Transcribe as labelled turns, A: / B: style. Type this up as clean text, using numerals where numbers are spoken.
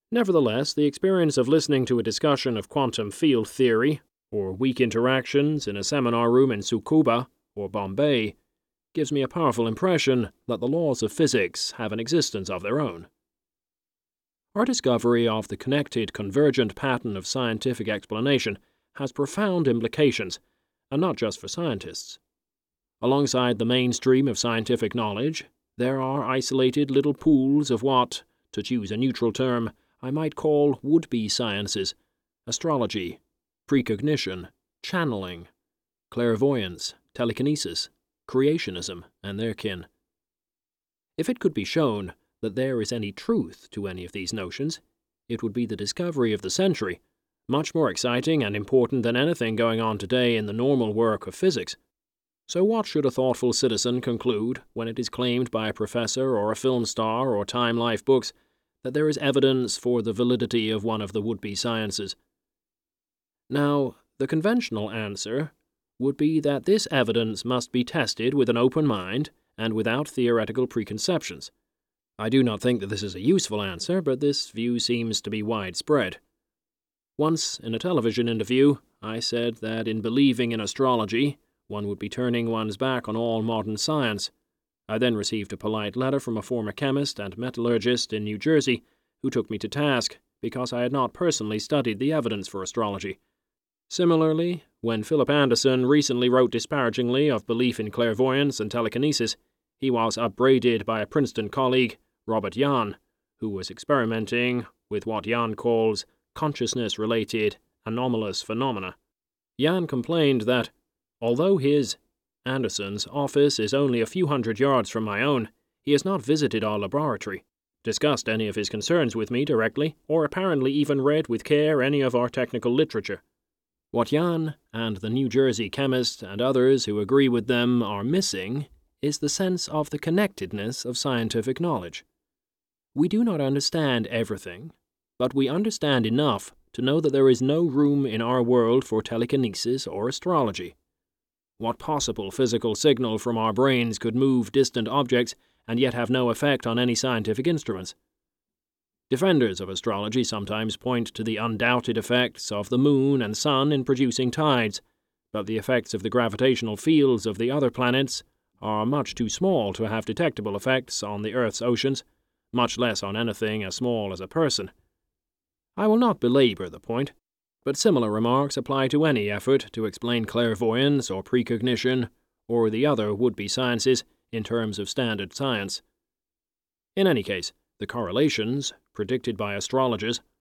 A: Nevertheless, the experience of listening to a discussion of quantum field theory, or weak interactions in a seminar room in Tsukuba or Bombay, gives me a powerful impression that the laws of physics have an existence of their own. Our discovery of the connected, convergent pattern of scientific explanation has profound implications, and not just for scientists. Alongside the mainstream of scientific knowledge, there are isolated little pools of what, to choose a neutral term, I might call would-be sciences: astrology, precognition, channeling, clairvoyance, telekinesis, creationism, and their kin. If it could be shown that there is any truth to any of these notions, it would be the discovery of the century, much more exciting and important than anything going on today in the normal work of physics. So what should a thoughtful citizen conclude when it is claimed by a professor or a film star or Time Life books that there is evidence for the validity of one of the would-be sciences? Now, the conventional answer would be that this evidence must be tested with an open mind and without theoretical preconceptions. I do not think that this is a useful answer, but this view seems to be widespread. Once, in a television interview, I said that in believing in astrology, one would be turning one's back on all modern science. I then received a polite letter from a former chemist and metallurgist in New Jersey who took me to task because I had not personally studied the evidence for astrology. Similarly, when Philip Anderson recently wrote disparagingly of belief in clairvoyance and telekinesis, he was upbraided by a Princeton colleague, Robert Jahn, who was experimenting with what Jahn calls consciousness-related anomalous phenomena. Jahn complained that, although his, Anderson's, office is only a few hundred yards from my own, he has not visited our laboratory, discussed any of his concerns with me directly, or apparently even read with care any of our technical literature. What Jahn and the New Jersey chemist and others who agree with them are missing is the sense of the connectedness of scientific knowledge. We do not understand everything, but we understand enough to know that there is no room in our world for telekinesis or astrology. What possible physical signal from our brains could move distant objects and yet have no effect on any scientific instruments? Defenders of astrology sometimes point to the undoubted effects of the moon and sun in producing tides, but the effects of the gravitational fields of the other planets are much too small to have detectable effects on the Earth's oceans, much less on anything as small as a person. I will not belabor the point, but similar remarks apply to any effort to explain clairvoyance or precognition or the other would-be sciences in terms of standard science. In any case, the correlations predicted by astrologers